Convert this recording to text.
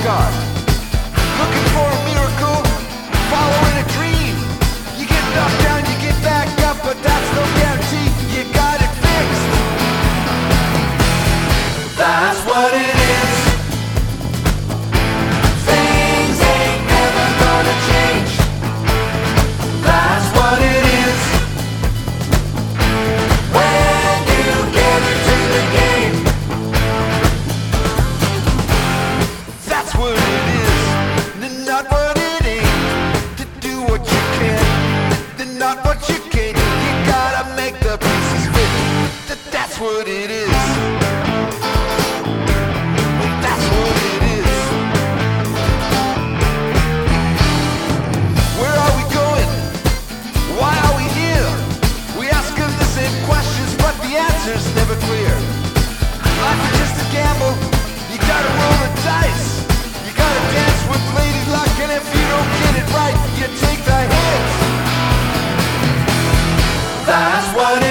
God. Looking for a miracle, following a dream. You get knocked down, you get back up, but that's no guarantee you got it fixed. That's what it is. Things ain't never gonna change. That's what it is. When you get into the game, that's what it is. Not what it ain't. To do what you can, not what you can't. You gotta make the pieces fit. That's what it is. That's what it is. Where are we going? Why are we here? We ask them the same questions, but the answer's never clear. Life is just a gamble. You gotta roll the dice. You gotta dance with lady luck, and if you don't get it right, you take the hit. That's what it is.